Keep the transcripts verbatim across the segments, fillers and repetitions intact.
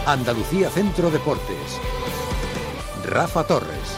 Andalucía Centro Deportes. Rafa Torres.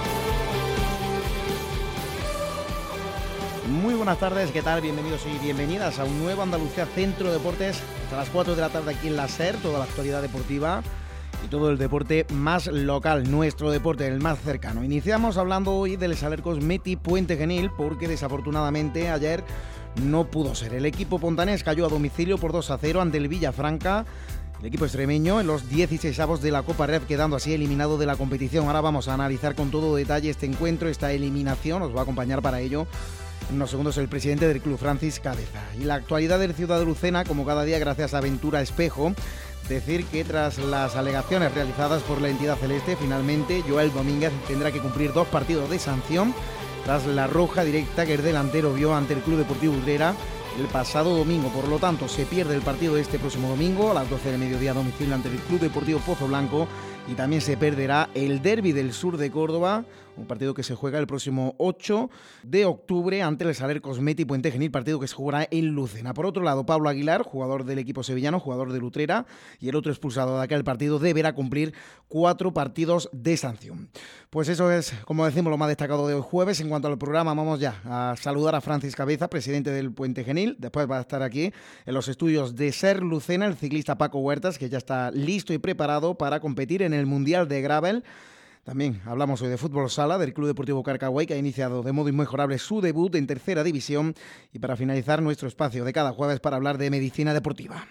Muy buenas tardes, ¿qué tal? Bienvenidos y bienvenidas a un nuevo Andalucía Centro Deportes. Hasta las cuatro de la tarde aquí en la SER, toda la actualidad deportiva y todo el deporte más local, nuestro deporte, el más cercano. Iniciamos hablando hoy del Saler Cosmeti Puente Genil, porque desafortunadamente ayer no pudo ser. El equipo pontanés cayó a domicilio por dos a cero ante el Villafranca. El equipo extremeño en los dieciseisavos de la Copa Ref, quedando así eliminado de la competición. Ahora vamos a analizar con todo detalle este encuentro, esta eliminación. Nos va a acompañar para ello en unos segundos el presidente del club, Francis Cabeza. Y la actualidad del Ciudad de Lucena, como cada día, gracias a Ventura Espejo. Decir que tras las alegaciones realizadas por la entidad celeste, finalmente Joel Domínguez tendrá que cumplir dos partidos de sanción tras la roja directa que el delantero vio ante el Club Deportivo Utrera el pasado domingo. Por lo tanto, se pierde el partido de este próximo domingo a las doce del mediodía a domicilio ante el Club Deportivo Pozo Blanco, y también se perderá el Derbi del Sur de Córdoba, un partido que se juega el próximo ocho de octubre ante el Saler Cosmeti Puente Genil, partido que se jugará en Lucena. Por otro lado, Pablo Aguilar, jugador del equipo sevillano, jugador del Utrera, y el otro expulsado de aquel partido, deberá cumplir cuatro partidos de sanción. Pues eso es, como decimos, lo más destacado de hoy jueves. En cuanto al programa, vamos ya a saludar a Francis Cabeza, presidente del Puente Genil. Después va a estar aquí en los estudios de SER Lucena el ciclista Paco Huertas, que ya está listo y preparado para competir en el Mundial de Gravel. También hablamos hoy de fútbol sala del Club Deportivo Carcagüey, que ha iniciado de modo inmejorable su debut en tercera división. Y para finalizar, nuestro espacio de cada jueves para hablar de medicina deportiva.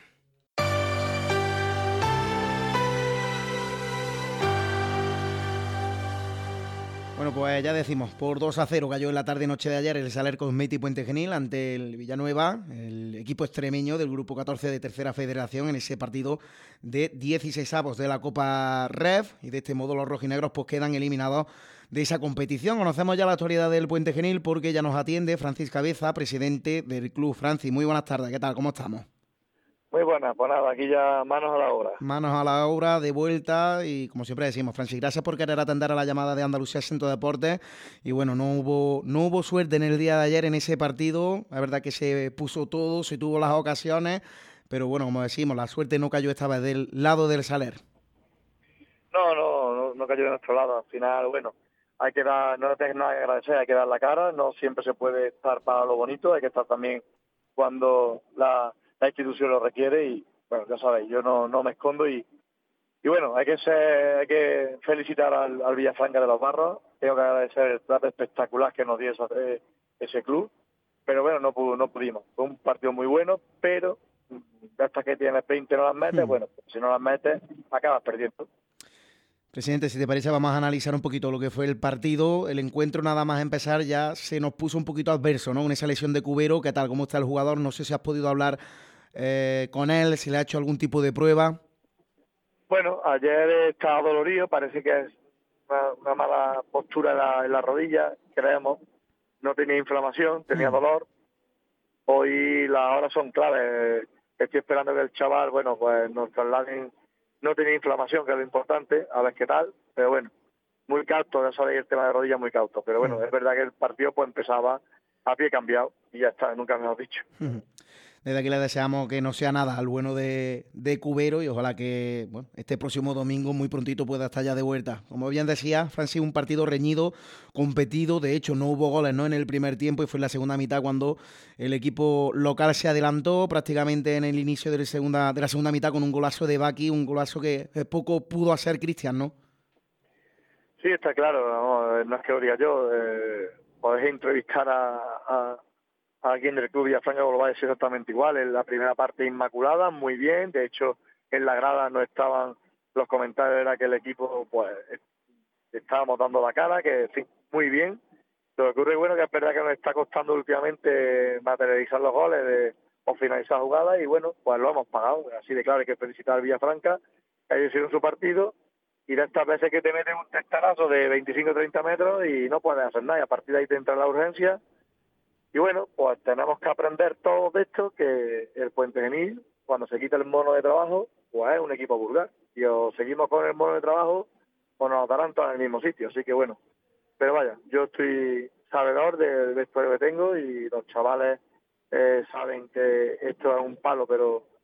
Bueno, pues ya decimos, por dos a cero cayó en la tarde-noche de ayer el Saler Cosmeti Puente Genil ante el Villanueva, el equipo extremeño del Grupo catorce de Tercera Federación, en ese partido de dieciseisavos de la Copa Ref, y de este modo los rojinegros pues quedan eliminados de esa competición. Conocemos ya la actualidad del Puente Genil porque ya nos atiende Francis Cabeza, presidente del club. Francis, muy buenas tardes, ¿qué tal? ¿Cómo estamos? Muy buenas, pues nada, aquí ya manos a la obra. Manos a la obra, de vuelta, y como siempre decimos, Francis, gracias por querer atender a la llamada de Andalucía Centro Deportes. Y bueno, no hubo, no hubo suerte en el día de ayer en ese partido. La verdad que se puso todo, se tuvo las ocasiones, pero bueno, como decimos, la suerte no cayó esta vez del lado del Saler. No, no, no, no cayó de nuestro lado. Al final, bueno, hay que dar, no tenés nada que agradecer, hay que dar la cara. No siempre se puede estar para lo bonito, hay que estar también cuando la, la institución lo requiere. Y bueno, ya sabéis, yo no, no me escondo y, y bueno, hay que ser, hay que felicitar al, al Villafranca de los Barros. Tengo que agradecer el trato espectacular que nos dio esa, ese club, pero bueno, no, pudo, no pudimos. Fue un partido muy bueno, pero hasta que tienes veinte no las metes, hmm. bueno, si no las metes, acabas perdiendo. Presidente, si te parece, vamos a analizar un poquito lo que fue el partido. El encuentro, nada más empezar, ya se nos puso un poquito adverso, ¿no? Con esa lesión de Cubero. ¿Qué tal? ¿Cómo está el jugador? No sé si has podido hablar eh, con él, si le ha hecho algún tipo de prueba. Bueno, ayer estaba dolorido, parece que es una, una mala postura en la, en la rodilla, creemos. No tenía inflamación, tenía mm. dolor. Hoy las horas son claves. Estoy esperando que el chaval, bueno, pues nos trasladen. No tenía inflamación, que es lo importante, a ver qué tal. Pero bueno, muy cauto, ya sabéis el tema de rodillas, muy cauto. Pero bueno, mm. es verdad que el partido pues empezaba a pie cambiado y ya está, nunca mejor dicho. Mm. Desde aquí le deseamos que no sea nada al bueno de, de Cubero, y ojalá que bueno, este próximo domingo muy prontito pueda estar ya de vuelta. Como bien decía, Francis, un partido reñido, competido. De hecho, no hubo goles, ¿no?, en el primer tiempo, y fue en la segunda mitad cuando el equipo local se adelantó prácticamente en el inicio de la segunda, de la segunda mitad con un golazo de Baki, un golazo que poco pudo hacer Cristian, ¿no? Sí, está claro, no, no es que lo diga yo. Eh, podéis entrevistar a... a... alguien del club Villafranca lo va a decir exactamente igual. En la primera parte inmaculada, muy bien. De hecho, en la grada no estaban los comentarios, era que el equipo pues estábamos dando la cara, que en fin, muy bien. Lo que ocurre, bueno, que es verdad que nos está costando últimamente materializar los goles de, o finalizar jugadas, y bueno, pues lo hemos pagado. Así de claro, hay que felicitar al Villafranca, que ellos hicieron su partido, y de estas veces que te meten un testarazo de veinticinco o treinta metros y no puedes hacer nada, y a partir de ahí te entra la urgencia. Y bueno, pues tenemos que aprender todo de esto, que el Puente Genil, cuando se quita el mono de trabajo, pues es un equipo vulgar. Y o seguimos con el mono de trabajo, o nos darán todos en el mismo sitio. Así que bueno, pero vaya, yo estoy sabedor del vestuario que tengo, y los chavales eh, saben que esto es un palo, pero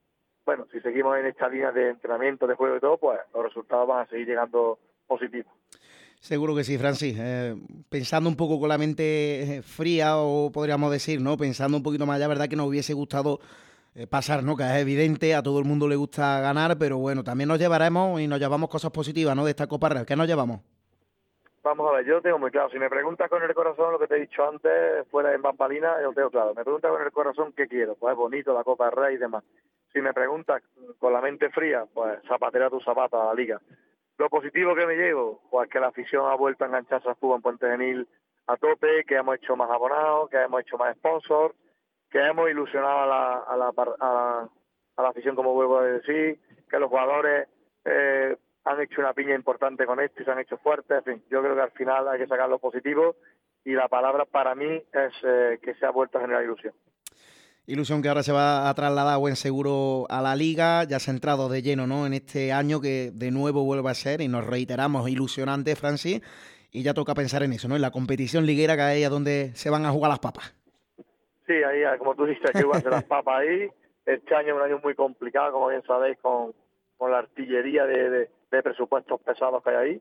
bueno, si seguimos en esta línea de entrenamiento, de juego y todo, pues los resultados van a seguir llegando positivos. Seguro que sí, Francis. Eh, pensando un poco con la mente fría, o podríamos decir, ¿no? Pensando un poquito más allá, ¿verdad? Que nos hubiese gustado eh, pasar, ¿no? Que es evidente, a todo el mundo le gusta ganar, pero bueno, también nos llevaremos y nos llevamos cosas positivas, ¿no? De esta Copa Real. ¿Qué nos llevamos? Vamos a ver, yo tengo muy claro. Si me preguntas con el corazón lo que te he dicho antes, fuera en bambalina, yo tengo claro. Me preguntas con el corazón qué quiero, pues es bonito la Copa del Rey y demás. Si me preguntas con la mente fría, pues zapatera tu zapato a la Liga. Lo positivo que me llevo, pues que la afición ha vuelto a engancharse al fútbol en Puente Genil a tope, que hemos hecho más abonados, que hemos hecho más sponsors, que hemos ilusionado a la, a la, a la, a la afición, como vuelvo a decir, que los jugadores eh, han hecho una piña importante con esto y se han hecho fuertes. En fin, yo creo que al final hay que sacar lo positivo y la palabra para mí es eh, que se ha vuelto a generar ilusión. Ilusión que ahora se va a trasladar, buen seguro, a la Liga, ya centrado de lleno, ¿no? En este año que de nuevo vuelve a ser, y nos reiteramos, ilusionante, Francis, y ya toca pensar en eso, ¿no? En la competición liguera, que es ahí a donde se van a jugar las papas. Sí, ahí, como tú dices, hay que jugarse las papas ahí. Este año es un año muy complicado, como bien sabéis, con, con la artillería de, de, de presupuestos pesados que hay ahí.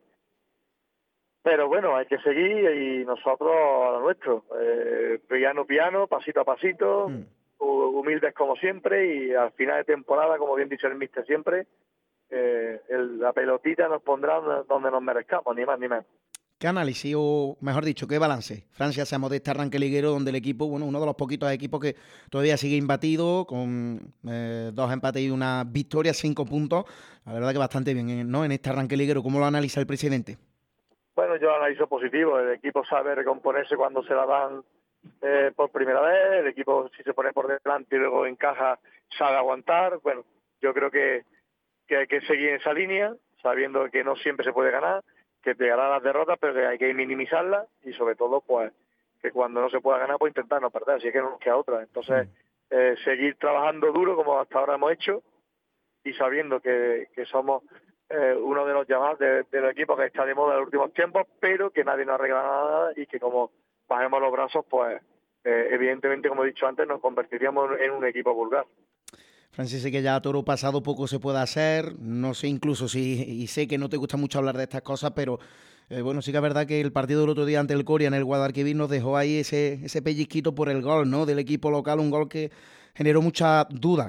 Pero bueno, hay que seguir y nosotros a lo nuestro, eh, piano piano, pasito a pasito, mm. humildes como siempre, y al final de temporada, como bien dicho el míster siempre, eh, el, la pelotita nos pondrá donde nos merezcamos, ni más ni menos. ¿Qué análisis, o mejor dicho, qué balance, Francia, hacemos de este arranque liguero donde el equipo, bueno, uno de los poquitos equipos que todavía sigue imbatido, con eh, dos empates y una victoria, cinco puntos? La verdad que bastante bien, ¿no? En este arranque liguero, ¿cómo lo analiza el presidente? Bueno, yo analizo positivo. El equipo sabe recomponerse cuando se la dan eh, por primera vez. El equipo, si se pone por delante y luego encaja, sabe aguantar. Bueno, yo creo que, que hay que seguir en esa línea, sabiendo que no siempre se puede ganar, que pegará las derrotas, pero que hay que minimizarlas y sobre todo, pues, que cuando no se pueda ganar, pues intentar no perder, si es que no nos queda otra. Entonces, eh, seguir trabajando duro como hasta ahora hemos hecho y sabiendo que, que somos Eh, uno de los llamados de, del equipo que está de moda en los últimos tiempos, pero que nadie nos arregla nada y que como bajemos los brazos, pues eh, evidentemente, como he dicho antes, nos convertiríamos en un equipo vulgar. Francis, sé que ya a toro pasado poco se puede hacer, no sé incluso si, y sé que no te gusta mucho hablar de estas cosas, pero eh, bueno, sí que es verdad que el partido del otro día ante el Coria en el Guadalquivir nos dejó ahí ese, ese pellizquito por el gol, ¿no? Del equipo local, un gol que generó mucha duda.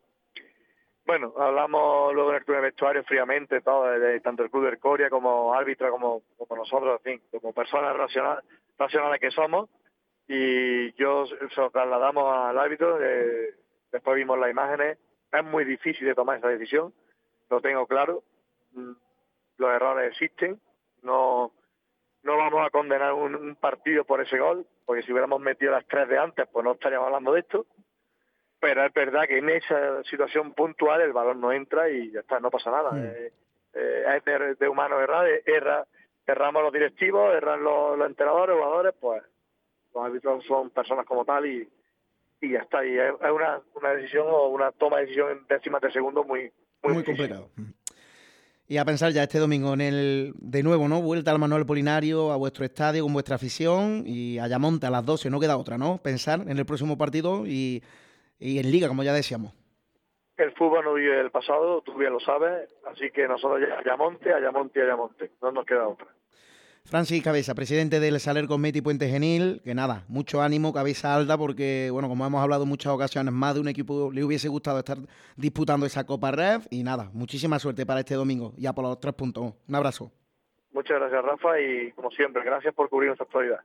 Bueno, hablamos luego en el club de vestuario fríamente, todo, de, de, tanto el club del Coria como árbitro, como, como nosotros, en fin, como personas racional, racionales que somos, y yo se lo trasladamos al árbitro, eh, después vimos las imágenes. Es muy difícil de tomar esa decisión, lo tengo claro, los errores existen, no no vamos a condenar un, un partido por ese gol, porque si hubiéramos metido las tres de antes, pues no estaríamos hablando de esto. Pero es verdad que en esa situación puntual el balón no entra y ya está, no pasa nada. Mm. Eh, eh, es de, de humano errar, erra, erramos los directivos, erran los, los entrenadores, jugadores, pues los árbitros son personas como tal y, y ya está. Y es, es una, una decisión o una toma de decisión en décimas de segundo muy, muy, muy complicado. Y a pensar ya este domingo en el, de nuevo, ¿no? Vuelta al Manuel Polinario, a vuestro estadio, con vuestra afición, y a Ayamonte a las doce, no queda otra, ¿no? Pensar en el próximo partido y... Y en Liga, como ya decíamos. El fútbol no vive del pasado, tú bien lo sabes, así que nosotros ya Ayamonte, Ayamonte, Ayamonte, no nos queda otra. Francis Cabeza, presidente del Saler Cosmeti Puente Genil, que nada, mucho ánimo, cabeza alta, porque, bueno, como hemos hablado en muchas ocasiones, más de un equipo le hubiese gustado estar disputando esa Copa Ref, y nada, muchísima suerte para este domingo, ya por los tres puntos. Un abrazo. Muchas gracias, Rafa, y como siempre, gracias por cubrir nuestra actualidad.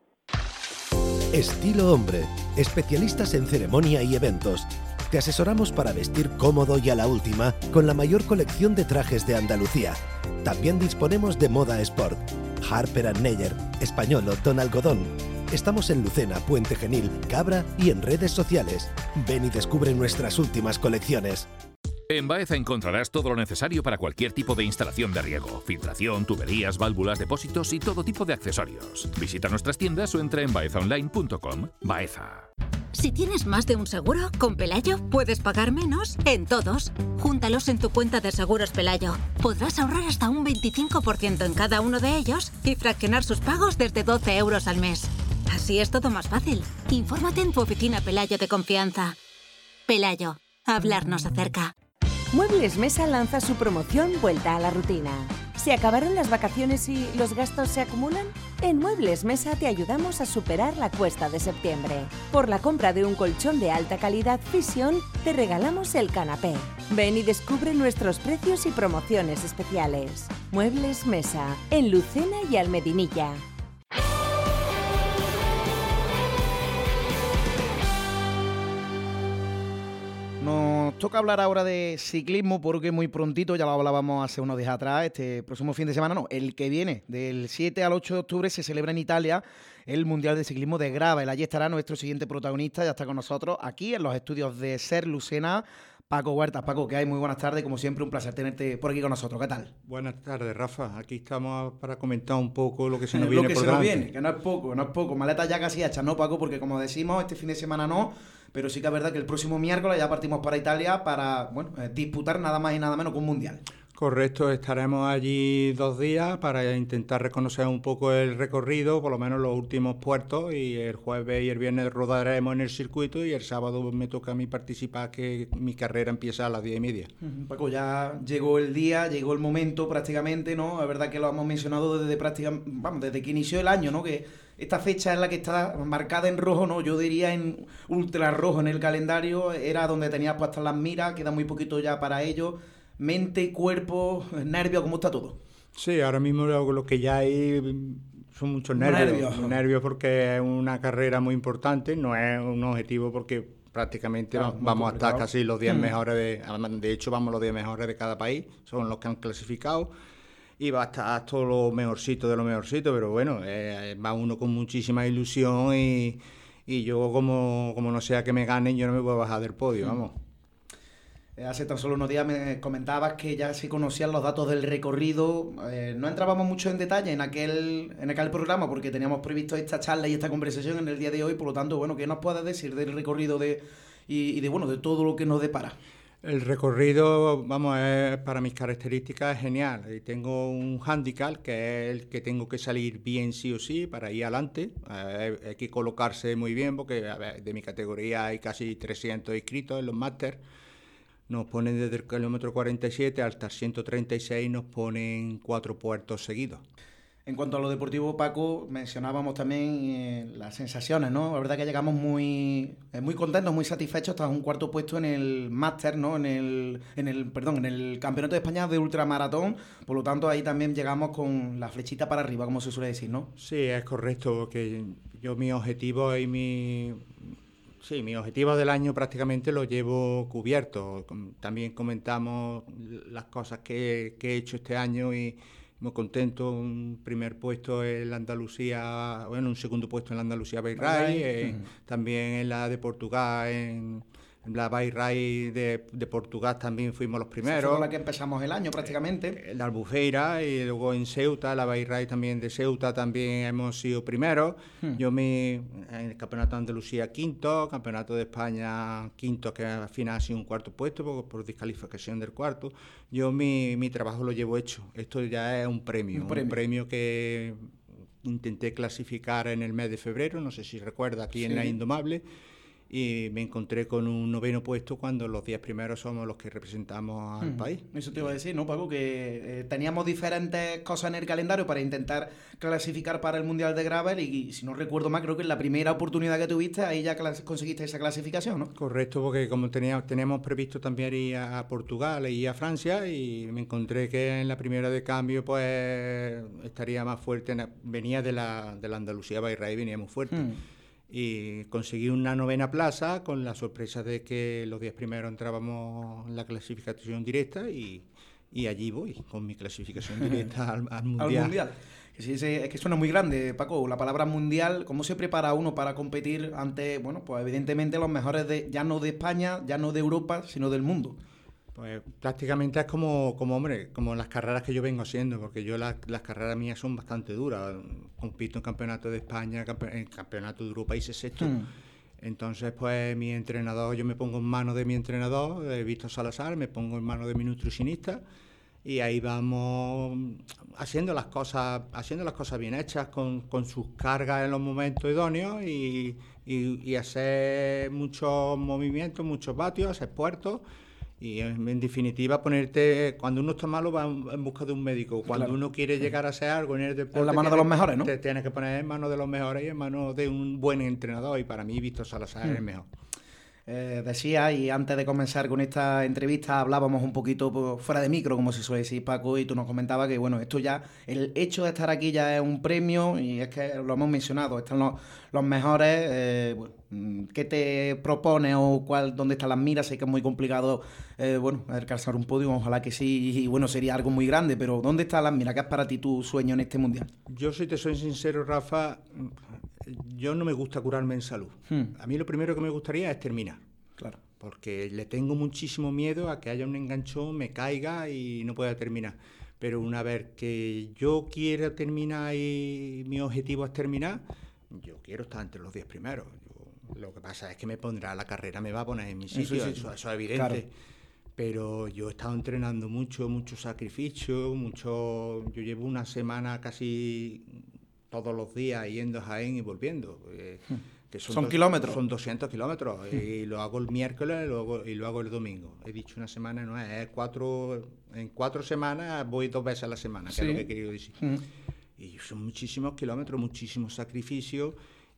Estilo Hombre, especialistas en ceremonia y eventos. Te asesoramos para vestir cómodo y a la última con la mayor colección de trajes de Andalucía. También disponemos de moda sport. Harper and Neyer, Españolo, Don Algodón. Estamos en Lucena, Puente Genil, Cabra y en redes sociales. Ven y descubre nuestras últimas colecciones. En Baeza encontrarás todo lo necesario para cualquier tipo de instalación de riego, filtración, tuberías, válvulas, depósitos y todo tipo de accesorios. Visita nuestras tiendas o entra en baeza online punto com. Baeza. Si tienes más de un seguro, con Pelayo puedes pagar menos en todos. Júntalos en tu cuenta de seguros Pelayo. Podrás ahorrar hasta un veinticinco por ciento en cada uno de ellos y fraccionar sus pagos desde doce euros al mes. Así es todo más fácil. Infórmate en tu oficina Pelayo de confianza. Pelayo, hablarnos acerca. Muebles Mesa lanza su promoción Vuelta a la Rutina. ¿Se acabaron las vacaciones y los gastos se acumulan? En Muebles Mesa te ayudamos a superar la cuesta de septiembre. Por la compra de un colchón de alta calidad Fisión, te regalamos el canapé. Ven y descubre nuestros precios y promociones especiales. Muebles Mesa, en Lucena y Almedinilla. Nos toca hablar ahora de ciclismo porque muy prontito, ya lo hablábamos hace unos días atrás, este próximo fin de semana, no, el que viene, del siete al ocho de octubre se celebra en Italia el Mundial de Ciclismo de Gravel. Allí estará nuestro siguiente protagonista, ya está con nosotros aquí en los estudios de SER Lucena, Paco Huertas. Paco, ¿qué hay? Muy buenas tardes, como siempre un placer tenerte por aquí con nosotros. ¿Qué tal? Buenas tardes, Rafa. Aquí estamos para comentar un poco lo que se nos viene lo que por se nos delante. viene, que no es poco, no es poco. Maletas ya casi hechas, ¿no, Paco? Porque como decimos, este fin de semana no, pero sí que es verdad que el próximo miércoles ya partimos para Italia para, bueno, eh, disputar nada más y nada menos que un mundial. Correcto, estaremos allí dos días para intentar reconocer un poco el recorrido, por lo menos los últimos puertos, y el jueves y el viernes rodaremos en el circuito y el sábado me toca a mí participar, que mi carrera empieza a las diez y media. Uh-huh. Paco, ya llegó el día, llegó el momento prácticamente, ¿no? Es verdad que lo hemos mencionado desde prácticamente, vamos, desde que inició el año, ¿no? Que esta fecha es la que está marcada en rojo, ¿no? Yo diría en ultra rojo en el calendario, era donde tenías puestas las miras, queda muy poquito ya para ello. Mente, cuerpo, nervios, ¿cómo está todo? Sí, ahora mismo lo, lo que ya hay son muchos nervios. Nervios. Nervios porque es una carrera muy importante, no es un objetivo porque prácticamente Claro, vamos a estar complicado. casi los diez Mm. mejores, de, de hecho vamos los diez mejores de cada país, son los que han clasificado. Y va a estar todo lo mejorcito de lo mejorcito, pero bueno, eh, va uno con muchísima ilusión y, y yo como, como no sea que me ganen, yo no me puedo bajar del podio, vamos. Eh, Hace tan solo unos días me comentabas que ya se conocían los datos del recorrido. Eh, no entrábamos mucho en detalle en aquel, en aquel programa porque teníamos previsto esta charla y esta conversación en el día de hoy. Por lo tanto, bueno, ¿qué nos puedes decir del recorrido de y, y de bueno de todo lo que nos depara? El recorrido, vamos, es, para mis características es genial. Y tengo un handicap que es el que tengo que salir bien sí o sí para ir adelante. Eh, hay que colocarse muy bien porque a ver, de mi categoría hay casi trescientos inscritos en los máster. Nos ponen desde el kilómetro cuarenta y siete hasta el ciento treinta y seis, nos ponen cuatro puertos seguidos. En cuanto a lo deportivo, Paco, mencionábamos también eh, las sensaciones, ¿no? La verdad que llegamos muy eh, muy contentos, muy satisfechos tras un cuarto puesto en el máster, ¿no? En el, en el, perdón, en el Campeonato de España de Ultramaratón. Por lo tanto, ahí también llegamos con la flechita para arriba, como se suele decir, ¿no? Sí, es correcto, porque yo mi objetivo y mi... Sí, mis objetivos del año prácticamente los llevo cubiertos. También comentamos las cosas que, que he hecho este año y muy contento. Un primer puesto en la Andalucía, bueno, un segundo puesto en la Andalucía Bike Ride, eh, uh-huh. También en la de Portugal, en, en la Bike Ride de, de Portugal también fuimos los primeros. Fue con la que empezamos el año prácticamente. En la Albufeira y luego en Ceuta, la Bike Ride también de Ceuta también hemos sido primeros. Hmm. Yo me, en el Campeonato de Andalucía quinto, Campeonato de España quinto, que al final ha sido un cuarto puesto por, por descalificación del cuarto. Yo mi, mi trabajo lo llevo hecho. Esto ya es un premio, un premio, un premio que intenté clasificar en el mes de febrero, no sé si recuerda, aquí sí. En la Indomable. Y me encontré con un noveno puesto cuando los diez primeros somos los que representamos al hmm. país. Eso te iba a decir, ¿no, Paco? Que eh, teníamos diferentes cosas en el calendario para intentar clasificar para el Mundial de Gravel y, y si no recuerdo mal, creo que en la primera oportunidad que tuviste, ahí ya clas- conseguiste esa clasificación, ¿no? Correcto, porque como teníamos, teníamos previsto también ir a Portugal y a Francia y me encontré que en la primera de cambio pues estaría más fuerte, venía de la, de la Andalucía Bike Ride, venía muy fuerte. Hmm. Y conseguí una novena plaza con la sorpresa de que los diez primeros entrábamos en la clasificación directa y, y allí voy con mi clasificación directa al, al Mundial. Al Mundial. Sí, sí, es que suena muy grande, Paco, la palabra Mundial. ¿Cómo se prepara uno para competir ante, bueno, pues evidentemente los mejores de ya no de España, ya no de Europa, sino del mundo? Pues prácticamente es como, como hombre, como las carreras que yo vengo haciendo, porque yo la, las carreras mías son bastante duras. Compito en campeonato de España, campe, en campeonato de Europa, hice sexto. Hmm. Entonces, pues mi entrenador, yo me pongo en manos de mi entrenador, eh, Víctor Salazar, me pongo en manos de mi nutricionista y ahí vamos haciendo las cosas, haciendo las cosas bien hechas, con, con sus cargas en los momentos idóneos y, y, y hacer muchos movimientos, muchos vatios, hacer puertos. Y en, en definitiva, ponerte, cuando uno está malo va en, en busca de un médico. Cuando claro. uno quiere llegar a hacer algo en el deporte... En la mano de los mejores, ¿no? Te tienes que poner en manos de los mejores y en manos de un buen entrenador. Y para mí, Víctor Salazar mm. es el mejor. Eh, decía, y antes de comenzar con esta entrevista hablábamos un poquito pues, fuera de micro, como se suele decir, Paco, y tú nos comentabas que bueno, esto ya, el hecho de estar aquí ya es un premio, y es que lo hemos mencionado, están los, los mejores. eh, bueno, ¿qué te propone o cuál, dónde están las miras? Sé que es muy complicado eh, bueno, alcanzar un podio, ojalá que sí, y bueno, sería algo muy grande, pero ¿dónde están las miras? ¿Qué es para ti tu sueño en este mundial? Yo, si te soy sincero, Rafa, yo no me gusta curarme en salud. Hmm. A mí lo primero que me gustaría es terminar. Claro. Porque le tengo muchísimo miedo a que haya un enganchón, me caiga y no pueda terminar. Pero una vez que yo quiera terminar y mi objetivo es terminar, yo quiero estar entre los diez primeros. Yo, lo que pasa es que me pondrá la carrera, me va a poner en mi sitio, eso, sí, eso, eso es evidente. Claro. Pero yo he estado entrenando mucho, mucho sacrificio, mucho. Yo llevo una semana casi todos los días yendo a Jaén y volviendo. Eh, hmm. que son, son dos, kilómetros. Son doscientos kilómetros. Hmm. Y lo hago el miércoles y lo hago, y lo hago el domingo. He dicho una semana, no es, es cuatro. En cuatro semanas voy dos veces a la semana, que sí. es lo que he querido decir. Hmm. Y son muchísimos kilómetros, muchísimos sacrificios.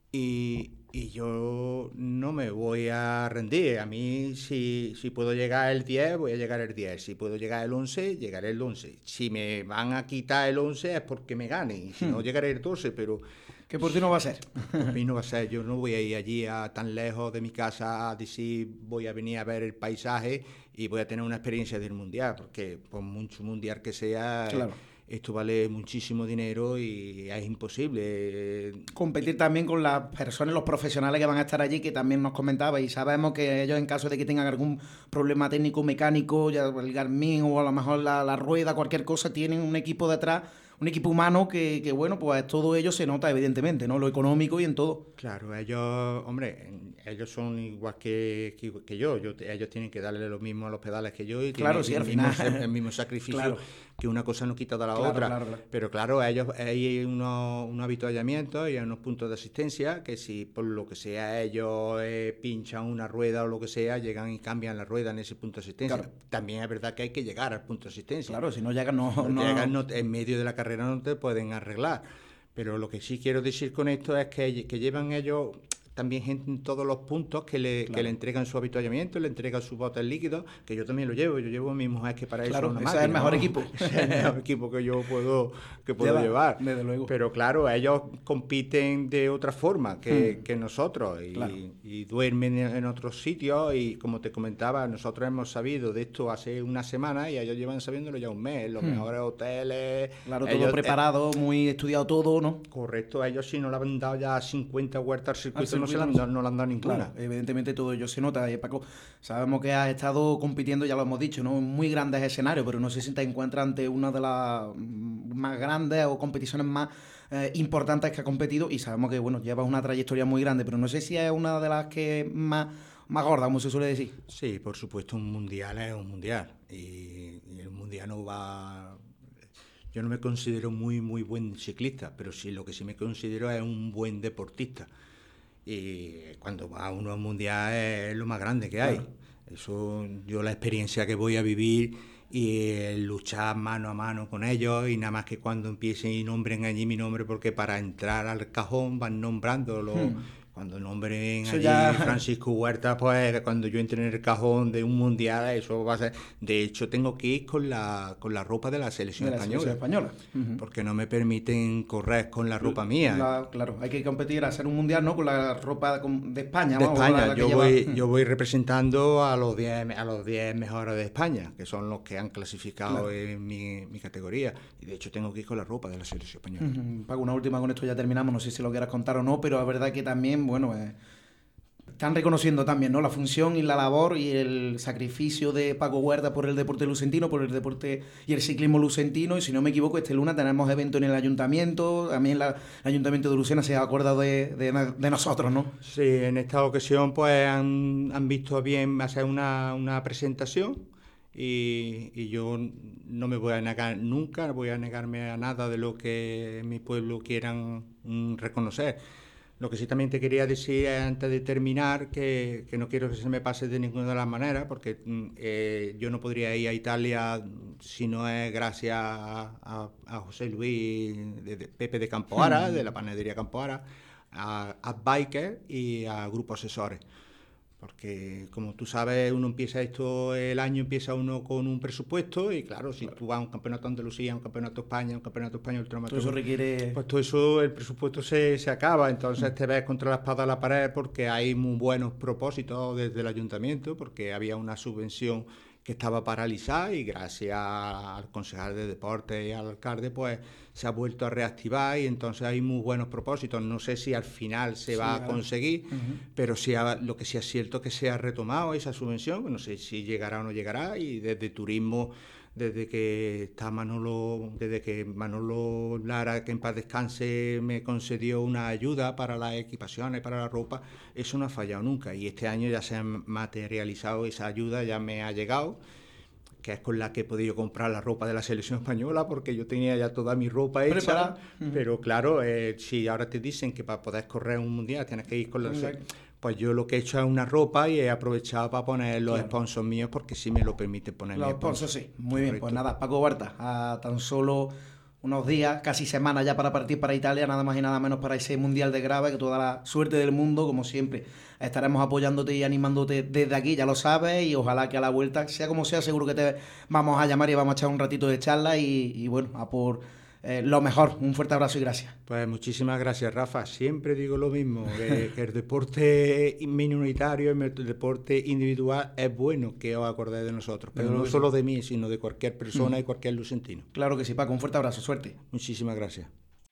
Y, y yo no me voy a rendir. A mí, si, si puedo llegar el diez, voy a llegar el diez. Si puedo llegar el once, llegaré el once. Si me van a quitar el once es porque me gane. Y si hmm. no, llegaré el doce, pero... ¿Qué por ti no va a ser? Por mí no va a ser. Yo no voy a ir allí a, tan lejos de mi casa a decir voy a venir a ver el paisaje y voy a tener una experiencia del mundial. Porque por mucho mundial que sea... Claro. Esto vale muchísimo dinero y es imposible. Competir también con las personas, los profesionales que van a estar allí, que también nos comentaba, y sabemos que ellos, en caso de que tengan algún problema técnico, mecánico, ya el Garmin o a lo mejor la, la rueda, cualquier cosa, tienen un equipo detrás, un equipo humano que, que, bueno, pues todo ello se nota evidentemente, ¿no? Lo económico y en todo. Claro, ellos, hombre, ellos son igual que, que, que yo. yo, ellos tienen que darle lo mismo a los pedales que yo y claro, tienen sí, el, al mismo, final. el mismo sacrificio, claro. que una cosa no quita de la claro, otra. Claro, claro. Pero claro, ellos hay unos, unos avituallamientos y hay unos puntos de asistencia que si por lo que sea ellos eh, pinchan una rueda o lo que sea, llegan y cambian la rueda en ese punto de asistencia. Claro. También es verdad que hay que llegar al punto de asistencia. Claro, si no llegan, no... no, no... Llegan, no en medio de la carrera no te pueden arreglar. Pero lo que sí quiero decir con esto es que, que llevan ellos también gente en todos los puntos que le, claro. que le entregan su avituallamiento, le entregan sus botes líquidos, que yo también lo llevo, yo llevo a mi mujer que para claro, eso es una máquina, es el mejor ¿no? equipo. Ese es el mejor equipo que yo puedo, que puedo Lleva, llevar. Desde luego. Pero claro, ellos compiten de otra forma que, hmm. que nosotros y, claro. y duermen en otros sitios y como te comentaba, nosotros hemos sabido de esto hace una semana y ellos llevan sabiéndolo ya un mes, los hmm. mejores hoteles. Claro, todo ellos, preparado, eh, muy estudiado todo, ¿no? Correcto, ellos si no le han dado ya cincuenta vueltas al circuito, no se le han dado, no le han dado ninguna. Claro, evidentemente todo ello se nota. Y Paco, sabemos que has estado compitiendo, ya lo hemos dicho, ¿no? En muy grandes escenarios, pero no sé si te encuentras ante una de las más grandes o competiciones más eh, importantes que has competido y sabemos que, bueno, llevas una trayectoria muy grande, pero no sé si es una de las que más, más gorda, como se suele decir. Sí, por supuesto, un mundial es un mundial y, y el mundial no va... Yo no me considero muy, muy buen ciclista, pero sí lo que sí me considero es un buen deportista. Y cuando va uno a un mundial es lo más grande que hay. Claro. Eso, yo la experiencia que voy a vivir y el luchar mano a mano con ellos y nada más que cuando empiecen y nombren allí mi nombre, porque para entrar al cajón van nombrando los... Hmm. Cuando nombren eso allí ya... Francisco Huerta, pues cuando yo entre en el cajón de un mundial, eso va a ser... De hecho, tengo que ir con la con la ropa de la selección de la española. Selección española. Uh-huh. Porque no me permiten correr con la ropa mía. La, claro, hay que competir, hacer un mundial, ¿no? Con la ropa de España. De ¿no? España. La yo, voy, lleva... yo voy representando a los diez a los diez mejores de España, que son los que han clasificado claro. en mi, mi categoría. Y de hecho tengo que ir con la ropa de la selección española. Uh-huh. Paco, una última, con esto ya terminamos. No sé si lo quieras contar o no, pero la verdad que también, bueno... Eh, están reconociendo también, ¿no? La función y la labor y el sacrificio de Paco Huerta por el deporte lucentino, por el deporte y el ciclismo lucentino. Y si no me equivoco, este lunes tenemos evento en el ayuntamiento. También la, el ayuntamiento de Lucena se ha acordado de, de, de nosotros, ¿no? Sí, en esta ocasión pues han, han visto bien hacer una, una presentación y, y yo no me voy a negar nunca, no voy a negarme a nada de lo que mi pueblo quieran mm, reconocer. Lo que sí también te quería decir antes de terminar, que, que no quiero que se me pase de ninguna de las maneras, porque eh, yo no podría ir a Italia si no es gracias a, a, a José Luis, de, de Pepe de Campoara, de la panadería Campoara, a, a Biker y a Grupo Asesores. Porque, como tú sabes, uno empieza esto, el año empieza uno con un presupuesto y, claro, si claro. tú vas a un campeonato de Andalucía, un campeonato de España, un campeonato español, todo eso requiere... Pues todo eso, el presupuesto se, se acaba, entonces mm. te ves contra la espada a la pared porque hay muy buenos propósitos desde el ayuntamiento, porque había una subvención que estaba paralizada y gracias al concejal de deporte y al alcalde pues se ha vuelto a reactivar y entonces hay muy buenos propósitos. No sé si al final se sí, va a conseguir, uh-huh. pero sí ha, lo que sí es cierto es que se ha retomado esa subvención, no sé si llegará o no llegará, y desde turismo, desde que está Manolo, desde que Manolo Lara, que en paz descanse, me concedió una ayuda para las equipaciones, para la ropa, eso no ha fallado nunca. Y este año ya se ha materializado esa ayuda, ya me ha llegado, que es con la que he podido comprar la ropa de la selección española, porque yo tenía ya toda mi ropa hecha. Preparada. Pero claro, eh, si ahora te dicen que para poder correr un mundial tienes que ir con los... Pues yo lo que he hecho es una ropa y he aprovechado para poner los claro. sponsors míos, porque sí me lo permite poner. Los sponsors, sí. Muy Correcto. Bien, pues nada, Paco Huerta, a tan solo unos días, casi semanas ya para partir para Italia, nada más y nada menos para ese Mundial de Grava, que toda la suerte del mundo, como siempre, estaremos apoyándote y animándote desde aquí, ya lo sabes, y ojalá que a la vuelta, sea como sea, seguro que te vamos a llamar y vamos a echar un ratito de charla y, y bueno, a por... Eh, lo mejor. Un fuerte abrazo y gracias. Pues muchísimas gracias, Rafa. Siempre digo lo mismo, que, que el deporte minoritario, el deporte individual es bueno que os acordéis de nosotros, pero no solo de mí, sino de cualquier persona mm. y cualquier lucentino. Claro que sí, Paco. Un fuerte abrazo. Suerte. Muchísimas gracias.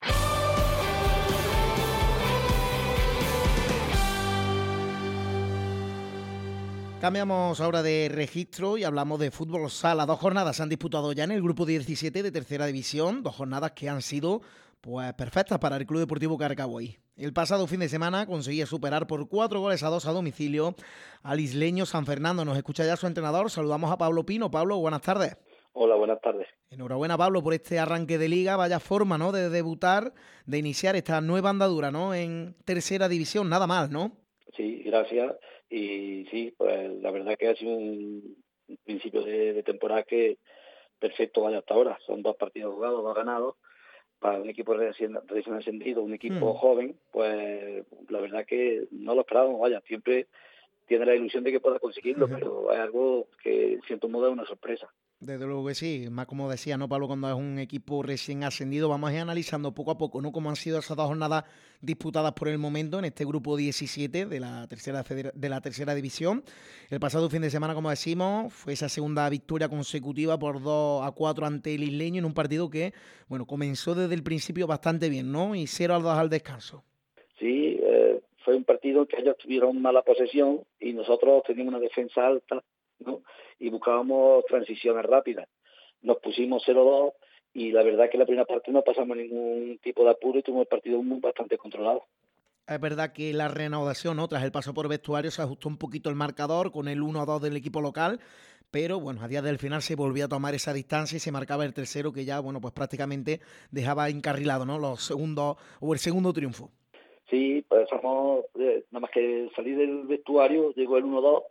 Cambiamos ahora de registro y hablamos de fútbol sala. Dos jornadas se han disputado ya en el grupo diecisiete de tercera división, dos jornadas que han sido pues perfectas para el Club Deportivo Carcabuey. El pasado fin de semana conseguía superar por cuatro goles a dos a domicilio al isleño San Fernando. Nos escucha ya su entrenador. Saludamos a Pablo Pino. Pablo, buenas tardes. Hola, buenas tardes. Enhorabuena, Pablo, por este arranque de liga. Vaya forma, ¿no?, de debutar, de iniciar esta nueva andadura, ¿no?, en tercera división. Nada mal, ¿no? Sí, gracias. Y sí, pues la verdad que ha sido un principio de, de temporada que perfecto vaya hasta ahora. Son dos partidos jugados, dos ganados. Para un equipo recién, recién ascendido, un equipo hmm. joven, pues la verdad que no lo esperábamos. Vaya, siempre tiene la ilusión de que pueda conseguirlo, uh-huh. pero es algo que en cierto modo es una sorpresa. Desde luego que sí, más como decía, ¿no, Pablo? Cuando es un equipo recién ascendido, vamos a ir analizando poco a poco, ¿no?, cómo han sido esas dos jornadas disputadas por el momento en este grupo diecisiete de la tercera de la tercera división. El pasado fin de semana, como decimos, fue esa segunda victoria consecutiva por dos a cuatro ante el isleño en un partido que, bueno, comenzó desde el principio bastante bien, ¿no? Y cero a dos al descanso. Sí, eh, fue un partido en que ellos tuvieron mala posesión y nosotros teníamos una defensa alta, ¿no?, y buscábamos transiciones rápidas. Nos pusimos cero dos y la verdad que en la primera parte no pasamos ningún tipo de apuro y tuvimos el partido muy bastante controlado. Es verdad que la reanudación, ¿no?, tras el paso por vestuario se ajustó un poquito el marcador con el uno a dos del equipo local, pero bueno, a día del final se volvía a tomar esa distancia y se marcaba el tercero, que ya, bueno, pues prácticamente dejaba encarrilado, ¿no?, los segundos o el segundo triunfo. Sí, pues somos, eh, nada más que salir del vestuario, llegó el uno dos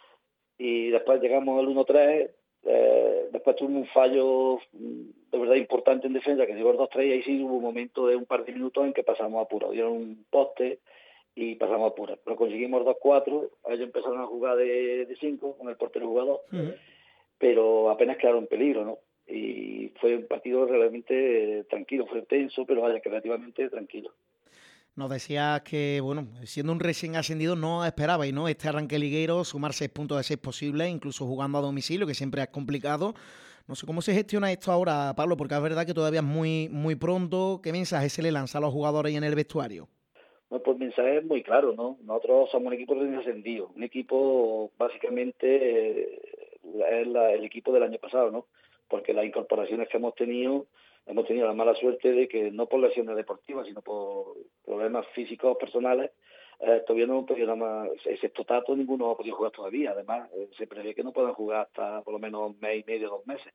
y después llegamos al uno tres, eh, después tuvimos un fallo de verdad importante en defensa, que llegó el dos tres y ahí sí hubo un momento de un par de minutos en que pasamos a apuro, dieron un poste y pasamos a apuro, pero conseguimos dos cuatro, ellos empezaron a jugar de cinco con el portero jugador, uh-huh. pero apenas quedaron en peligro, ¿no? Y fue un partido realmente tranquilo, fue tenso, pero vaya que relativamente tranquilo. Nos decías que, bueno, siendo un recién ascendido no esperabais, ¿no?, este arranque liguero, sumar seis puntos de seis posibles, incluso jugando a domicilio, que siempre es complicado. No sé cómo se gestiona esto ahora, Pablo, porque es verdad que todavía es muy muy pronto. ¿Qué mensaje se le lanza a los jugadores ahí en el vestuario? No, pues el mensaje es muy claro, ¿no? Nosotros somos un equipo recién ascendido, un equipo básicamente eh, es la, el equipo del año pasado, ¿no? Porque las incorporaciones que hemos tenido, hemos tenido la mala suerte de que no por lesiones deportivas, sino por problemas físicos personales, eh, todavía no hemos podido nada más, excepto Tato, ninguno ha podido jugar todavía. Además, eh, se prevé que no puedan jugar hasta por lo menos un mes y medio, dos meses.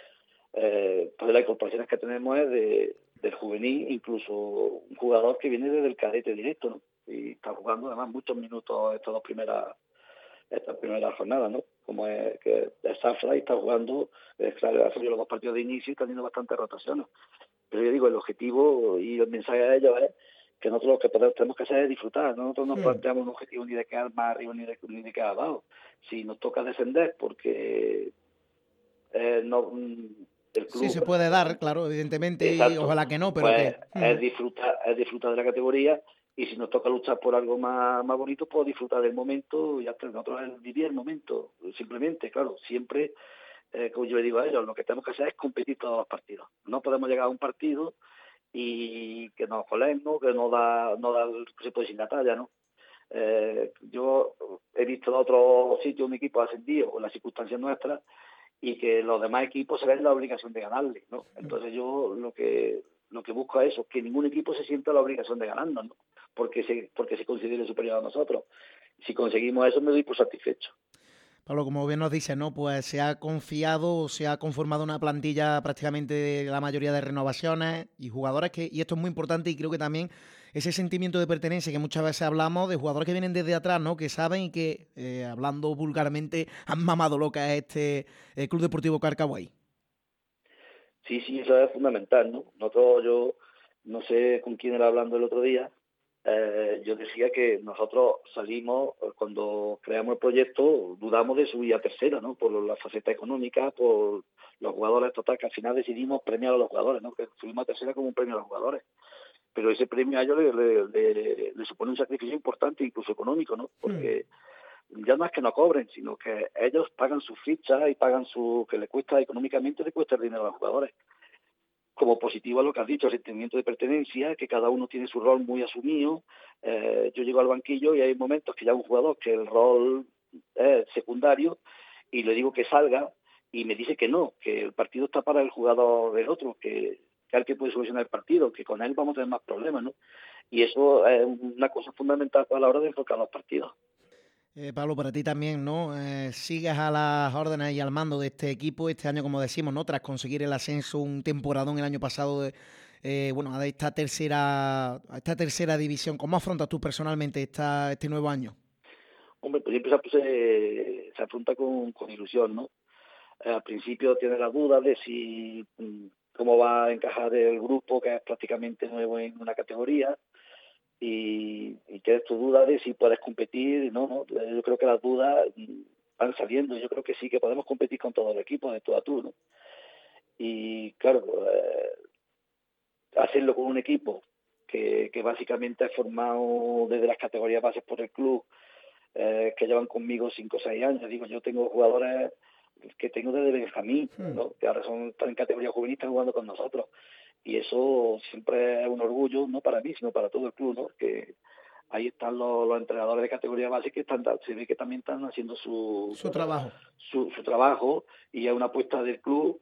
Eh, entonces las incorporaciones que tenemos es de, del juvenil, incluso un jugador que viene desde el cadete directo, ¿no? y está jugando además muchos minutos estas dos primeras esta primera jornada, ¿no? Como es que el Zafra está jugando, es claro, ha salido los dos partidos de inicio y está teniendo bastantes rotaciones. Pero yo digo, el objetivo y el mensaje a ellos es que nosotros lo que podemos, tenemos que hacer es disfrutar. Nosotros no sí. planteamos un objetivo ni de quedar más arriba ni de, ni de quedar abajo. Si nos toca descender porque eh, no... El club, sí, se puede dar, claro, evidentemente, exacto, y ojalá que no, pero pues que... es disfrutar, es disfrutar de la categoría. Y si nos toca luchar por algo más, más bonito, pues disfrutar del momento y hasta nosotros vivir el momento. Simplemente, claro, siempre, eh, como yo le digo a ellos, lo que tenemos que hacer es competir todos los partidos. No podemos llegar a un partido y que nos colemos, que no da, no da, se puede sin la talla, ¿no? Eh, yo he visto en otros sitios un equipo ascendido con las circunstancias nuestras y que los demás equipos se ven la obligación de ganarle, ¿no? Entonces yo lo que lo que busco es eso, que ningún equipo se sienta la obligación de ganarnos, ¿no? Porque se, porque se considere superior a nosotros. Si conseguimos eso, me doy por satisfecho. Pablo, como bien nos dice, ¿no? Pues se ha confiado, se ha conformado una plantilla prácticamente de la mayoría de renovaciones y jugadores que, y esto es muy importante y creo que también ese sentimiento de pertenencia que muchas veces hablamos de jugadores que vienen desde atrás, ¿no? Que saben y que, eh, hablando vulgarmente, han mamado loca a este eh, Club Deportivo Carcahuay. Sí, sí, eso es fundamental, ¿no? Nosotros, yo no sé con quién era hablando el otro día, eh, yo decía que nosotros salimos, cuando creamos el proyecto, dudamos de subir a tercera, ¿no? Por la faceta económica, por los jugadores, total, que al final decidimos premiar a los jugadores, ¿no? Que subimos a tercera como un premio a los jugadores. Pero ese premio a ellos le, le, le, le supone un sacrificio importante, incluso económico, ¿no? Porque mm. ya no es que no cobren, sino que ellos pagan sus fichas y pagan su, que le cuesta económicamente, le cuesta el dinero a los jugadores. Como positivo a lo que has dicho, el sentimiento de pertenencia, que cada uno tiene su rol muy asumido. Eh, yo llego al banquillo y hay momentos que ya un jugador que el rol es secundario y le digo que salga y me dice que no, que el partido está para el jugador del otro, que, que es el que puede solucionar el partido, que con él vamos a tener más problemas, ¿no? Y eso es una cosa fundamental a la hora de enfocar los partidos. Eh, Pablo, para ti también, ¿no? Eh, sigues a las órdenes y al mando de este equipo este año, como decimos, ¿no? Tras conseguir el ascenso, un temporadón el año pasado, de, eh, bueno, a esta tercera, a esta tercera división. ¿Cómo afrontas tú personalmente esta, este nuevo año? Hombre, pues siempre se, se afronta con, con ilusión, ¿no? Eh, al principio tienes la duda de si cómo va a encajar el grupo, que es prácticamente nuevo en una categoría. Y, y tienes tu duda de si puedes competir, no, no, yo creo que las dudas van saliendo, yo creo que sí, que podemos competir con todo el equipo, de tú a tú, ¿no? Y claro, eh, hacerlo con un equipo que, que básicamente es formado desde las categorías bases por el club, eh, que llevan conmigo cinco o seis años, digo, yo tengo jugadores que tengo desde Benjamín, ¿no? Que ahora son, están en categoría juvenil, están jugando con nosotros. Y eso siempre es un orgullo, no para mí, sino para todo el club, ¿no? Que ahí están los, los entrenadores de categoría base que están, se ve que también están haciendo su, su trabajo su, su trabajo y es una apuesta del club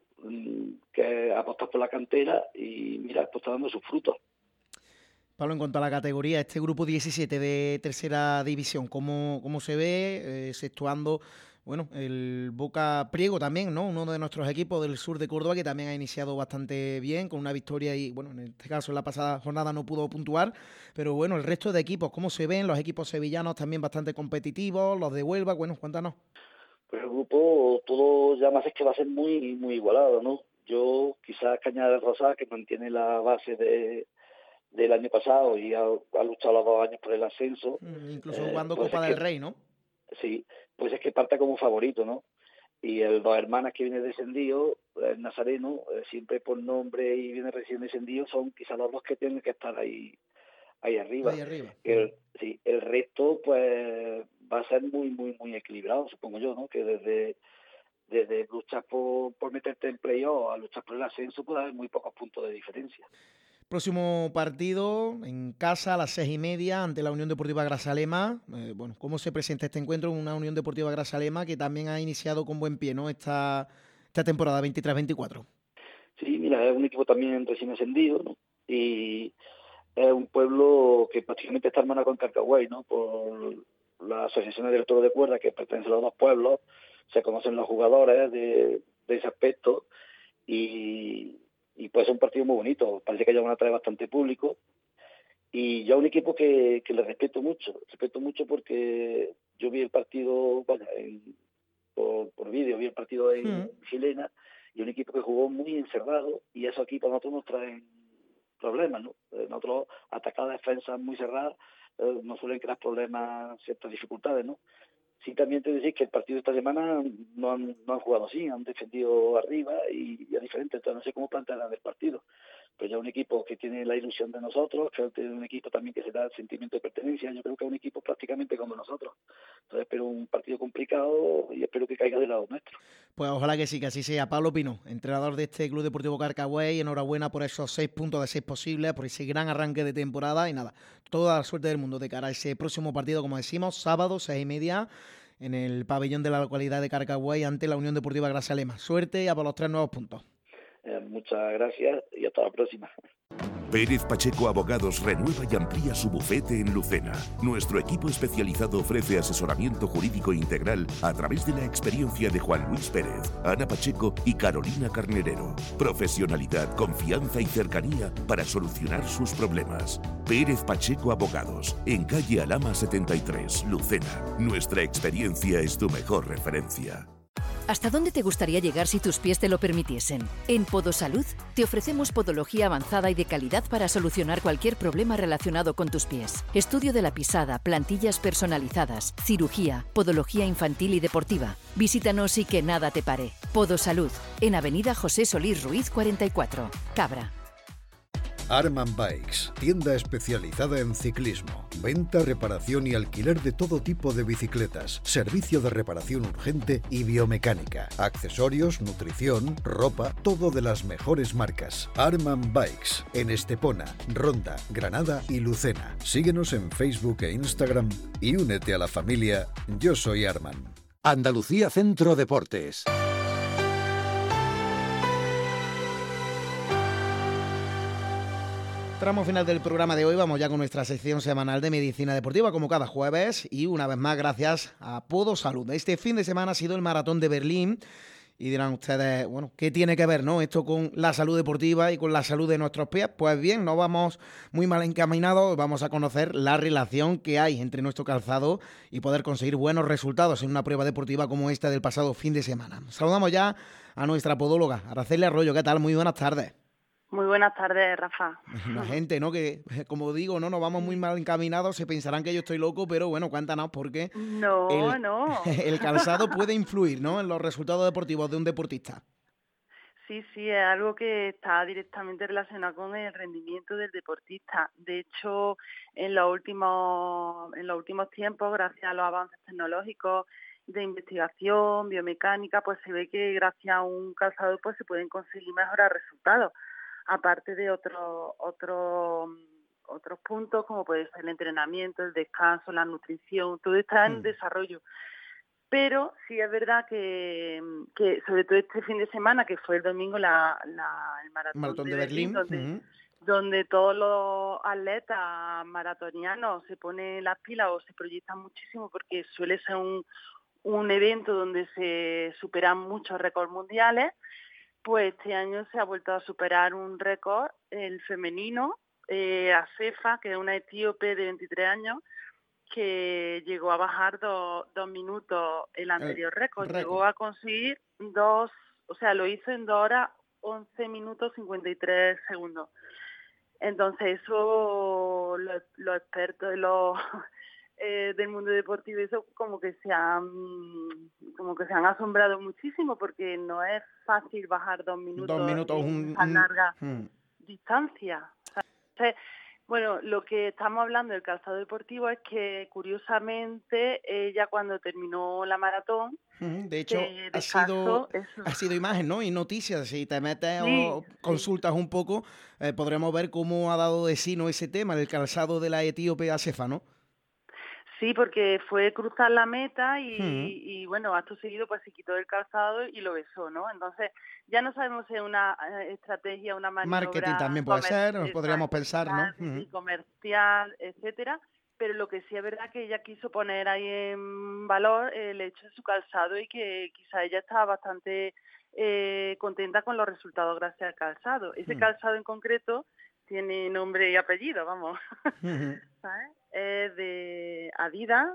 que apostar por la cantera y mira, pues está dando sus frutos. Pablo, en cuanto a la categoría, este grupo diecisiete de tercera división, ¿cómo, cómo se ve? Eh, exceptuando, bueno, el Boca Priego también, ¿no? Uno de nuestros equipos del sur de Córdoba que también ha iniciado bastante bien, con una victoria y, bueno, en este caso en la pasada jornada no pudo puntuar, pero bueno, el resto de equipos, ¿cómo se ven? Los equipos sevillanos también bastante competitivos, los de Huelva, bueno, cuéntanos. Pues el grupo, todo ya más es que va a ser muy, muy igualado, ¿no? Yo, quizás Cañada del Rosal, que mantiene la base de del año pasado y ha, ha luchado los dos años por el ascenso. Mm, incluso jugando eh, pues Copa es del que, Rey, ¿no? Sí, pues es que parte como favorito, ¿no? Y el Dos Hermanas que viene descendido, el Nazareno, eh, siempre por nombre y viene recién descendido, son quizás los dos que tienen que estar ahí ahí arriba. Ahí arriba. El, sí, el resto, pues, va a ser muy, muy, muy equilibrado, supongo yo, ¿no? Que desde desde luchar por, por meterte en playoff a luchar por el ascenso puede haber muy pocos puntos de diferencia. Próximo partido en casa a las seis y media ante la Unión Deportiva Grazalema. Eh, bueno, ¿cómo se presenta este encuentro? Una Unión Deportiva Grazalema que también ha iniciado con buen pie, ¿no? Esta, esta temporada veintitrés veinticuatro. Sí, mira, es un equipo también recién ascendido, ¿no? Y es un pueblo que prácticamente está hermanado con Carcahuay, ¿no? Por las asociaciones del toro de cuerda que pertenecen a los dos pueblos, se conocen los jugadores de, de ese aspecto y, y puede ser un partido muy bonito. Parece que ellos van a traer bastante público Y yo a un equipo que, que le respeto mucho, respeto mucho porque yo vi el partido, bueno, en, por, por vídeo, vi el partido en Mm. Chilena, y un equipo que jugó muy encerrado, y eso aquí para nosotros nos traen problemas, ¿no? Eh, Nosotros atacar a defensas muy cerradas eh, nos suelen crear problemas, ciertas dificultades, ¿no? Sí, también te decís que el partido de esta semana no han, no han jugado así, han defendido arriba y, y es diferente, entonces no sé cómo plantearán el partido. Pero ya un equipo que tiene la ilusión de nosotros, que tiene un equipo también que se da el sentimiento de pertenencia, yo creo que es un equipo prácticamente como nosotros. Entonces espero un partido complicado y espero que caiga del lado nuestro. Pues ojalá que sí, que así sea. Pablo Pino, entrenador de este Club Deportivo Carcagüey, enhorabuena por esos seis puntos de seis posibles, por ese gran arranque de temporada y nada, toda la suerte del mundo de cara a ese próximo partido, como decimos, sábado, seis y media, en el pabellón de la localidad de Carcagüey ante la Unión Deportiva Grazalema. Suerte y a por los tres nuevos puntos. Eh, muchas gracias y hasta la próxima. Pérez Pacheco Abogados renueva y amplía su bufete en Lucena. Nuestro equipo especializado ofrece asesoramiento jurídico integral a través de la experiencia de Juan Luis Pérez, Ana Pacheco y Carolina Carnerero. Profesionalidad, confianza y cercanía para solucionar sus problemas. Pérez Pacheco Abogados, en calle Alhama setenta y tres, Lucena. Nuestra experiencia es tu mejor referencia. ¿Hasta dónde te gustaría llegar si tus pies te lo permitiesen? En Podosalud te ofrecemos podología avanzada y de calidad para solucionar cualquier problema relacionado con tus pies. Estudio de la pisada, plantillas personalizadas, cirugía, podología infantil y deportiva. Visítanos y que nada te pare. Podosalud, en Avenida José Solís Ruiz cuarenta y cuatro, Cabra. Arman Bikes, tienda especializada en ciclismo, venta, reparación y alquiler de todo tipo de bicicletas, servicio de reparación urgente y biomecánica, accesorios, nutrición, ropa, todo de las mejores marcas. Arman Bikes, en Estepona, Ronda, Granada y Lucena. Síguenos en Facebook e Instagram y únete a la familia Yo Soy Arman. Andalucía Centro Deportes. Tramo final del programa de hoy, vamos ya con nuestra sección semanal de medicina deportiva, como cada jueves, y una vez más gracias a Podosalud. Este fin de semana ha sido el Maratón de Berlín, y dirán ustedes, bueno, ¿qué tiene que ver, no, esto con la salud deportiva y con la salud de nuestros pies? Pues bien, no vamos muy mal encaminados, vamos a conocer la relación que hay entre nuestro calzado y poder conseguir buenos resultados en una prueba deportiva como esta del pasado fin de semana. Saludamos ya a nuestra podóloga, Araceli Arroyo. ¿Qué tal? Muy buenas tardes. Muy buenas tardes, Rafa. La gente, ¿no? Que, como digo, no nos vamos muy mal encaminados, se pensarán que yo estoy loco, pero bueno, cuéntanos por qué no, el, no. el calzado puede influir, ¿no?, en los resultados deportivos de un deportista. Sí, sí, es algo que está directamente relacionado con el rendimiento del deportista. De hecho, en los últimos, en los últimos tiempos, gracias a los avances tecnológicos de investigación, biomecánica, pues se ve que gracias a un calzado pues se pueden conseguir mejores resultados. Aparte de otros otros otros puntos como puede ser el entrenamiento, el descanso, la nutrición, todo está en mm. desarrollo. Pero sí es verdad que, que sobre todo este fin de semana, que fue el domingo la, la el maratón, maratón de, de Berlín, Berlín, donde, uh-huh. donde todos los atletas maratonianos se ponen las pilas o se proyectan muchísimo, porque suele ser un, un evento donde se superan muchos récords mundiales. Pues este año se ha vuelto a superar un récord, el femenino, eh, Asefa, que es una etíope de veintitrés años, que llegó a bajar do, dos minutos el anterior el récord. récord. Llegó a conseguir dos, o sea, lo hizo en dos horas, once minutos, cincuenta y tres segundos. Entonces eso, los, los expertos, los... Eh, del mundo deportivo, eso como que se han como que se han asombrado muchísimo, porque no es fácil bajar dos minutos, dos minutos en un, tan larga un... distancia. O sea, entonces, bueno, lo que estamos hablando del calzado deportivo es que curiosamente ella cuando terminó la maratón, de hecho ha sido eso. ha sido imagen, ¿no?, y noticias. Si te metes sí, o consultas sí. un poco, eh, podremos ver cómo ha dado de sí, ¿no?, ese tema, el calzado de la etíope Asefa, ¿no? Sí, porque fue cruzar la meta y, hmm. y bueno, acto seguido pues se quitó el calzado y lo besó, ¿no? Entonces ya no sabemos si es una estrategia, una maniobra... Marketing también puede ser, nos podríamos pensar, ¿no? Uh-huh. Comercial, etcétera, pero lo que sí es verdad que ella quiso poner ahí en valor el hecho de su calzado y que quizá ella estaba bastante eh, contenta con los resultados gracias al calzado. Ese hmm. calzado en concreto tiene nombre y apellido, vamos. ¿Sabes? Es de Adidas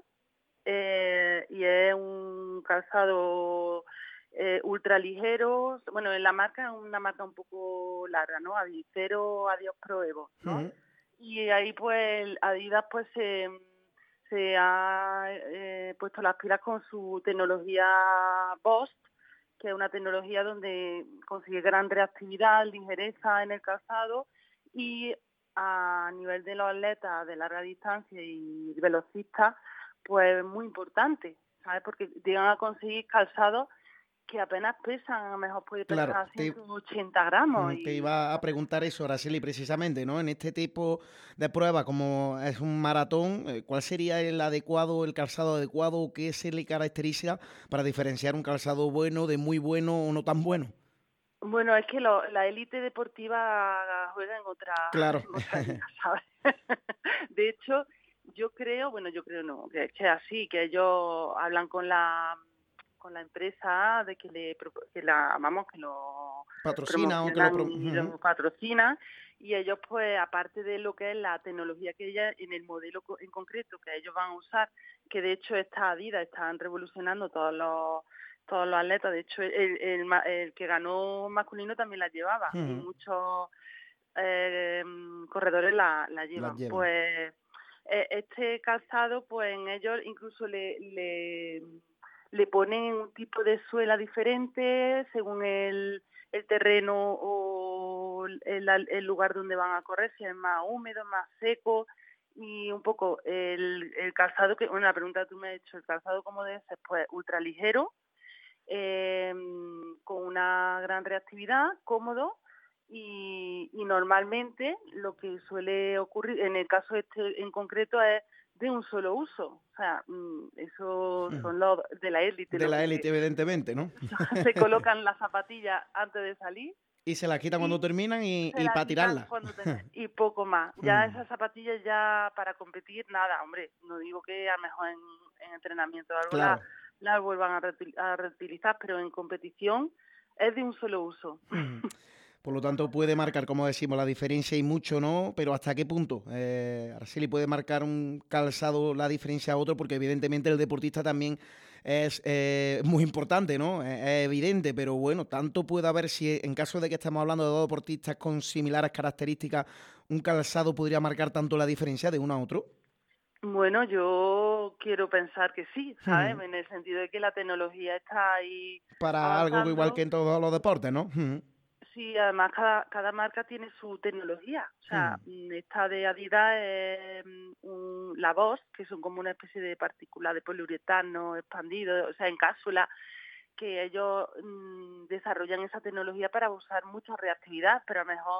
eh, y es un calzado eh, ultra ligero. Bueno, en la marca es una marca un poco larga, ¿no? Adicero Adios Pro Evo, ¿no? Uh-huh. Y ahí pues Adidas pues se, se ha eh, puesto las pilas con su tecnología Boost, que es una tecnología donde consigue gran reactividad, ligereza en el calzado y a nivel de los atletas de larga distancia y velocistas, pues muy importante, ¿sabes? Porque llegan a conseguir calzados que apenas pesan, a lo mejor puede pesar claro, ciento ochenta gramos. Te y... iba a preguntar eso, Araceli, precisamente, ¿no? En este tipo de prueba, como es un maratón, ¿cuál sería el adecuado, el calzado adecuado, o qué se le caracteriza para diferenciar un calzado bueno de muy bueno o no tan bueno? Bueno, es que lo, la élite deportiva juega en otra, claro. en otra liga, ¿sabes? De hecho, yo creo, bueno, yo creo no, que es que así, que ellos hablan con la con la empresa de que le que la vamos que lo patrocina o que lo, pro... y lo patrocina, y ellos pues aparte de lo que es la tecnología que ella en el modelo en concreto que ellos van a usar, que de hecho esta Adidas están revolucionando todos los todos los atletas, de hecho el, el, el que ganó masculino también la llevaba, uh-huh. y muchos eh, corredores la, la llevan. La llevan. Pues eh, este calzado, pues en ellos incluso le, le, le ponen un tipo de suela diferente según el, el terreno o el, el lugar donde van a correr, si es más húmedo, más seco. Y un poco el, el calzado, que bueno, la pregunta que tú me has hecho, el calzado como debe ser, pues ultra ligero, Eh, con una gran reactividad, cómodo y, y normalmente lo que suele ocurrir en el caso este en concreto es de un solo uso, o sea, eso son los de la élite. De la élite, evidentemente, ¿no? Se colocan las zapatillas antes de salir. Y se las quitan cuando terminan y, y para tirarlas. Y poco más. Ya esas zapatillas ya para competir, nada, hombre, no digo que a lo mejor en, en entrenamiento o algo claro. la, la vuelvan a, reutil, a reutilizar, pero en competición es de un solo uso. Por lo tanto, puede marcar, como decimos, la diferencia y mucho, ¿no? Pero ¿hasta qué punto? Eh, Araceli, puede marcar un calzado la diferencia a otro, porque evidentemente el deportista también es eh, muy importante, ¿no? Es, es evidente, pero bueno, tanto puede haber, si en caso de que estemos hablando de dos deportistas con similares características, un calzado podría marcar tanto la diferencia de uno a otro. Bueno, yo quiero pensar que sí, ¿sabes? Uh-huh. En el sentido de que la tecnología está ahí para avanzando. Algo igual que en todos los deportes, ¿no? Uh-huh. Sí, además cada, cada marca tiene su tecnología. O sea, uh-huh. esta de Adidas es un, la Boost, que son como una especie de partícula de poliuretano expandido, o sea, en cápsula, que ellos mmm, desarrollan esa tecnología para usar mucha reactividad, pero a lo mejor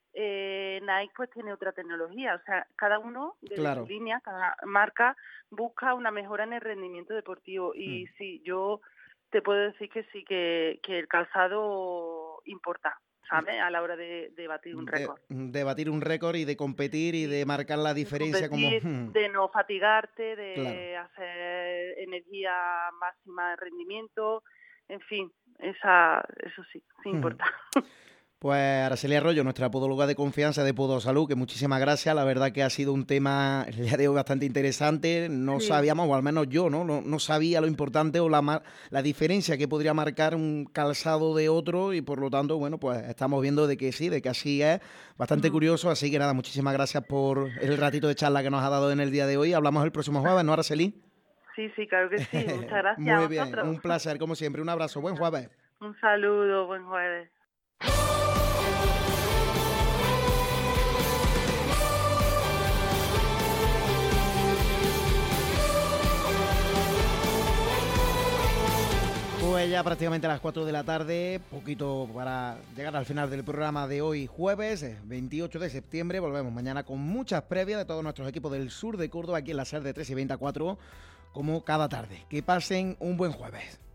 Eh, Nike pues tiene otra tecnología, o sea, cada uno de claro. su línea, cada marca busca una mejora en el rendimiento deportivo y mm. sí, yo te puedo decir que sí, que, que el calzado importa, ¿sabes? A la hora de, de batir un récord. De, de batir un récord y de competir y de marcar la diferencia. De competir, como de no fatigarte, de claro. hacer energía máxima de rendimiento, en fin, esa eso sí, sí importa. Pues Araceli Arroyo, nuestra podóloga de confianza de Podosalud, que muchísimas gracias. La verdad que ha sido un tema el día de hoy bastante interesante. No sí. sabíamos, o al menos yo, ¿no? No, no sabía lo importante o la, la diferencia que podría marcar un calzado de otro y por lo tanto, bueno, pues estamos viendo de que sí, de que así es. Bastante uh-huh. curioso, así que nada, muchísimas gracias por el ratito de charla que nos ha dado en el día de hoy. Hablamos el próximo jueves, ¿no, Araceli? Sí, sí, claro que sí. Muchas gracias. Muy bien, un placer, como siempre. Un abrazo, buen jueves. Un saludo, buen jueves. Pues ya prácticamente a las cuatro de la tarde, poquito para llegar al final del programa de hoy jueves, veintiocho de septiembre. Volvemos mañana con muchas previas de todos nuestros equipos del sur de Córdoba, aquí en la SER de tres y veinte a cuatro, como cada tarde. Que pasen un buen jueves.